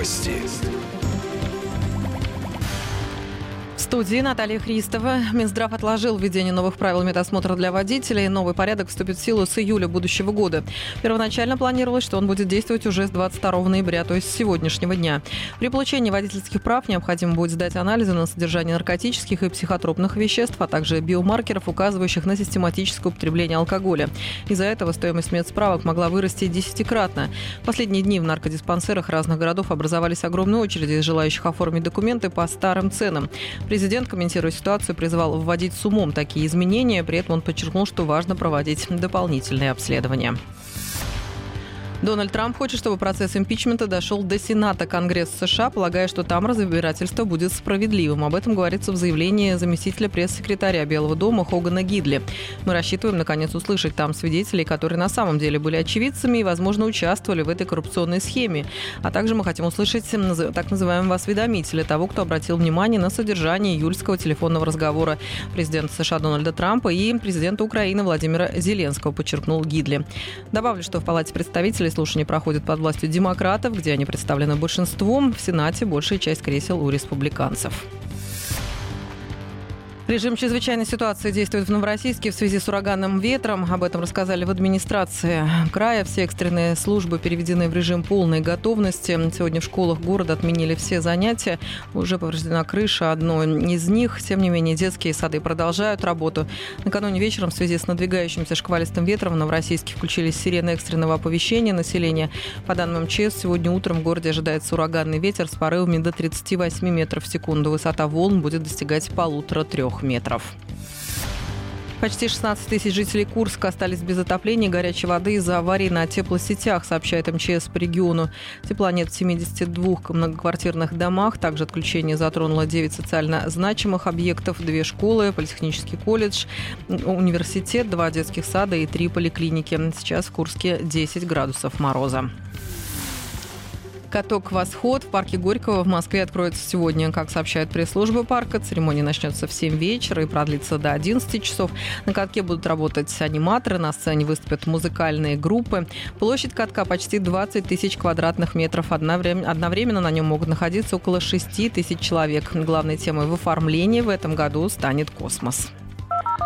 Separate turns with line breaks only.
Новости.
В студии Наталья Христова. Минздрав отложил введение новых правил медосмотра для водителей. Новый порядок вступит в силу с июля будущего года. Первоначально планировалось, что он будет действовать уже с 22 ноября, то есть с сегодняшнего дня. При получении водительских прав необходимо будет сдать анализы на содержание наркотических и психотропных веществ, а также биомаркеров, указывающих на систематическое употребление алкоголя. Из-за этого стоимость медсправок могла вырасти 10-кратно. В последние дни в наркодиспансерах разных городов образовались огромные очереди из желающих оформить документы по старым ценам. Президент, комментируя ситуацию, призвал вводить с умом такие изменения. При этом он подчеркнул, что важно проводить дополнительные обследования. Дональд Трамп хочет, чтобы процесс импичмента дошел до Сената Конгресса США, полагая, что там разбирательство будет справедливым. Об этом говорится в заявлении заместителя пресс-секретаря Белого дома Хогана Гидли. Мы рассчитываем, наконец, услышать там свидетелей, которые на самом деле были очевидцами и, возможно, участвовали в этой коррупционной схеме. А также мы хотим услышать так называемого осведомителя, того, кто обратил внимание на содержание июльского телефонного разговора президента США Дональда Трампа и президента Украины Владимира Зеленского, подчеркнул Гидли. Добавлю, что в Палате представителей слушания проходят под властью демократов, где они представлены большинством. В Сенате большая часть кресел у республиканцев. Режим чрезвычайной ситуации действует в Новороссийске в связи с ураганным ветром. Об этом рассказали в администрации края. Все экстренные службы переведены в режим полной готовности. Сегодня в школах города отменили все занятия. Уже повреждена крыша одной из них. Тем не менее, детские сады продолжают работу. Накануне вечером в связи с надвигающимся шквалистым ветром в Новороссийске включились сирены экстренного оповещения населения. По данным МЧС, сегодня утром в городе ожидается ураганный ветер с порывами до 38 метров в секунду. Высота волн будет достигать 1,5-3 метров. Почти 16 тысяч жителей Курска остались без отопления и горячей воды из-за аварий на теплосетях, сообщает МЧС по региону. Тепла нет в 72 многоквартирных домах. Также отключение затронуло 9 социально значимых объектов, 2 школы, политехнический колледж, университет, 2 детских сада и 3 поликлиники. Сейчас в Курске 10 градусов мороза. Каток «Восход» в парке Горького в Москве откроется сегодня. Как сообщает пресс-служба парка, церемония начнется в 7 вечера и продлится до 11 часов. На катке будут работать аниматоры, на сцене выступят музыкальные группы. Площадь катка почти 20 тысяч квадратных метров. Одновременно на нем могут находиться около 6 тысяч человек. Главной темой в оформлении в этом году станет космос.